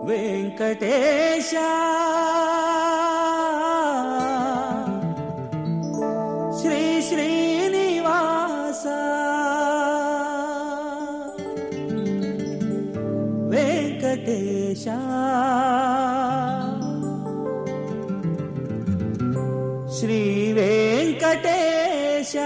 వెంకటేశ శ్రీ శ్రీనివాస వెంకటేశ శ్రీ వెంకటేశ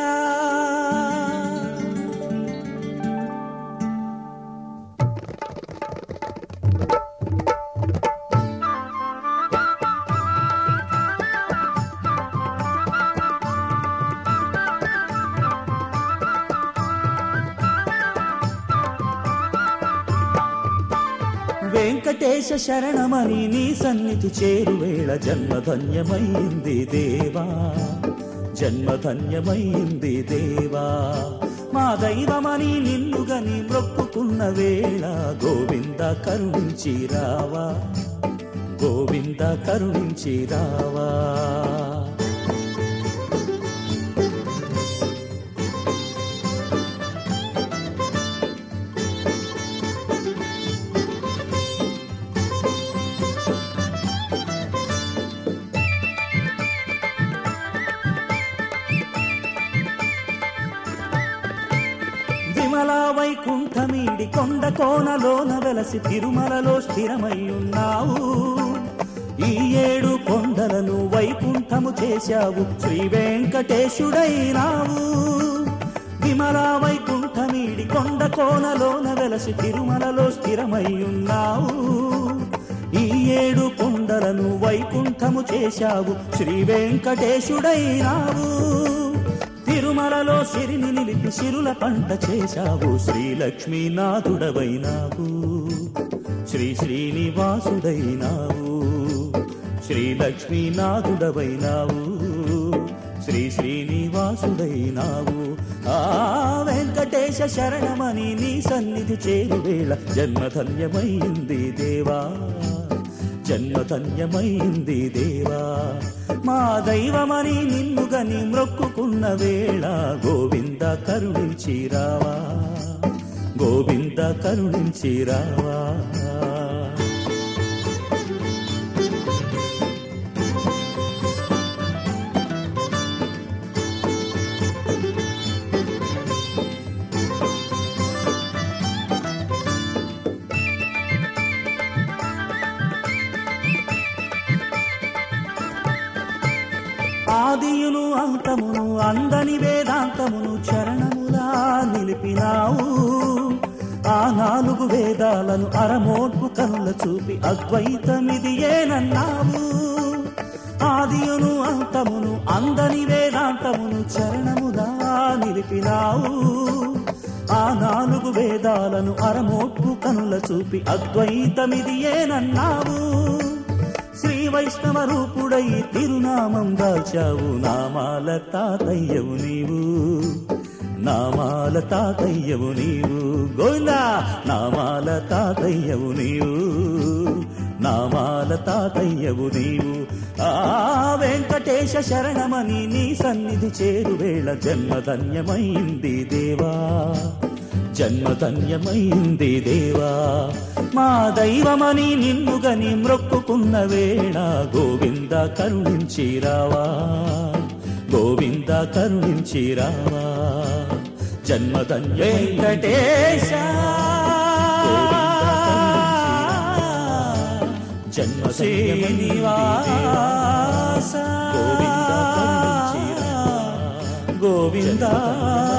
వెంకటేశ శరణమని నీ సన్నిధి చేరువేళ జన్మధన్యమైంది దేవా, జన్మధన్యమైంది దేవా. మా దైవమని నిన్నుగని మొక్కుకున్న వేళ గోవింద కరుణించి రావా, గోవింద కరుణించి రావా. విమలా వైకుంఠమీడి కొండ కోనలోన వెలసి తిరుమలలో స్థిరమయ్యున్నావు. ఈ 7 కొండలను వైకుంఠము చేశావు, శ్రీ వెంకటేశుడైనావు. విమలా వైకుంఠమీడి కొండ కోనలోన వెలసి తిరుమలలో స్థిరమయ్యున్నావు. ఈ 7 కొండలను వైకుంఠము చేశావు, శ్రీ వెంకటేశుడైనావు. తిరుమలలో సిరిని నిలిపి సిరుల పంట చేశావు, శ్రీలక్ష్మీనాథుడవైనావు, శ్రీ శ్రీనివాసుడైనావు. శ్రీలక్ష్మీనాథుడవైనావు, శ్రీ శ్రీనివాసుడైనావు. ఆ వెంకటేశ శరణమని నీ సన్నిధి చేరువేళ జన్మధన్యమైంది దేవా, జన్మధన్యమైంది దేవా. మా దైవమని నిన్నుగని మొక్కుకున్న వేళ గోవింద కరుణించి రావా, గోవింద కరుణించి రావా. ఆదియును అంతమును అందని వేదాంతమును చరణములా నిలిపినావు. ఆ 4 వేదాలను అరమోట్పు కనుల చూపి అద్వైతమిది ఏనన్నావు. ఆదియును అంతమును అందని వేదాంతమును చరణములా నిలిపినావు. ఆ 4 వేదాలను అరమోట్పు కనుల చూపి అద్వైతమిది ఏనన్నావు. శ్రీ వైష్ణవ రూపుడై తిరునామం దాల్చావు, నామాల తాతయ్యవు నీవు, నామాల తాతయ్యవు నీవు. గోవిందా నామాల తాతయ్యవు నీవు, నామాల తాతయ్యవు నీవు. ఆ వెంకటేశ శరణమని నీ సన్నిధి చేరువేళ జన్మధన్యమైంది దేవా, జన్మధన్యమైంది దేవా. మా దైవమని నిన్నుగని మొక్కుకున్న వేళ గోవింద కరుణించి రావా, గోవింద కరుణించి రావా. జన్మధన్య వెంకటేశ జన్మ శ్రీనివాస గోవింద కరుణించి రావా, గోవింద